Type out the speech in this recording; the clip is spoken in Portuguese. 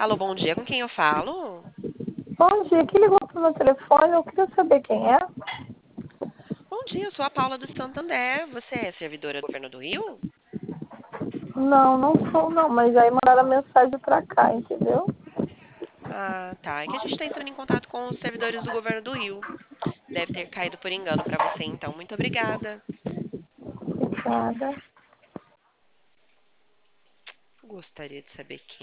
Alô, bom dia, com quem eu falo? Bom dia, que ligou pro meu telefone? Eu queria saber quem é. Bom dia, eu sou a Paula do Santander. Você é servidora do governo do Rio? Não, não sou não, mas aí mandaram a mensagem pra cá, entendeu? Ah, tá. É que a gente está entrando em contato com os servidores do governo do Rio. Deve ter caído por engano para você, então. Muito obrigada. Obrigada. Gostaria de saber quem.